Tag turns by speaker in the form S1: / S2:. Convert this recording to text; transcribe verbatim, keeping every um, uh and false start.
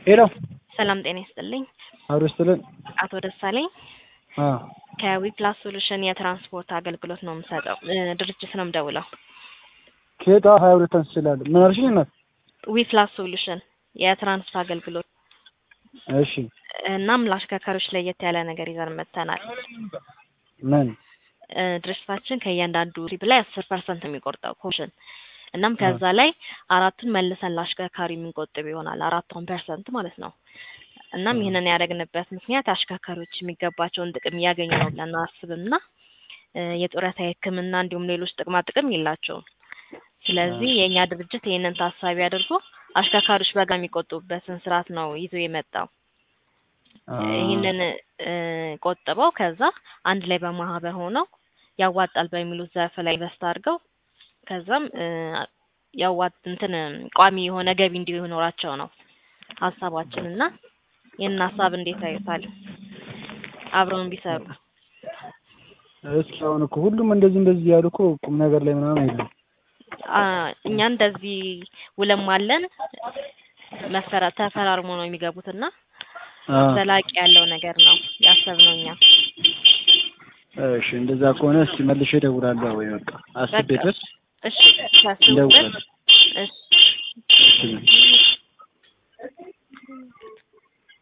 S1: ሄሎ
S2: ሰላም ጤና ይስጥልኝ።
S1: አውርስትልን
S2: አቶ ደሳለኝ
S1: አ
S2: ከዊፕላስ ሶሉሽን የትራንስፖርት አገልግሎት ነው የምሰጠው። ድርጅት ነው የምደውለው።
S1: ከታ ሃያ ሁለት አንስላል ምን አልሽኝ? እናት
S2: ዊፕላስ ሶሉሽን የትራንስፖርት አገልግሎት።
S1: እሺ
S2: እናም ለአሽከርካሪዎች ለየት ያለ ነገር ይዘን መጥተናል።
S1: ምን
S2: ድርጅታችን ከእያንዳንዱ ሪብ ላይ አስር ፐርሰንት የሚቆርጠው ኮሚሽን እናም ከዛ ላይ አራቱን መልሰን ለአሽከርካሪ የምንቆጥብ ይሆናል። አራቱን ፐርሰንት ማለት ነው። እናም ይሄንን ያደረግንበት ምክንያት አሽከርካሪዎች የሚገባቸውን ጥቅም እያገኙ ነው ብለን አስብና የጡረታ ሕክምና እንዲሁም ሌሎች ጥቅማ ጥቅም የላቸውም። ስለዚህ የኛ ድርጅት ይሄንን ታሳቢ አድርጎ አሽከርካሪዎች በጋ የሚቆጥቡበትን ስርዓት ነው ይዞ የመጣው። ይሄንን ቆጥበው ከዛ አንድ ላይ በማህበር ሆነው ያዋጣል በሚሉት ዘርፍ ላይ ኢንቨስት አድርገው ከዛም ያዋጥ እንትን ቋሚ የሆነ ገቢ እንዲኖራቸው ነው ሐሳባችንና የና ሐሳብ እንዴት አይታል አብረውን ቢሰሩ።
S1: እስኪ አሁን እኮ ሁሉም እንደዚህ እንደዚህ ያሉ እኮ ቁም ነገር ላይ ምናምን አይደለም።
S2: አ እኛ እንደዚህ ውለም አለን መሰረት ተፈራርሞ ነው የሚገቡትና ዘላቂ ያለው ነገር ነው ያሰብነው እኛ።
S1: እሺ እንደዛ ከሆነ እስኪ መልሼ እደውላለሁ ወይ በቃ አስቤበት።
S2: እሺ ታስቡበት። እሺ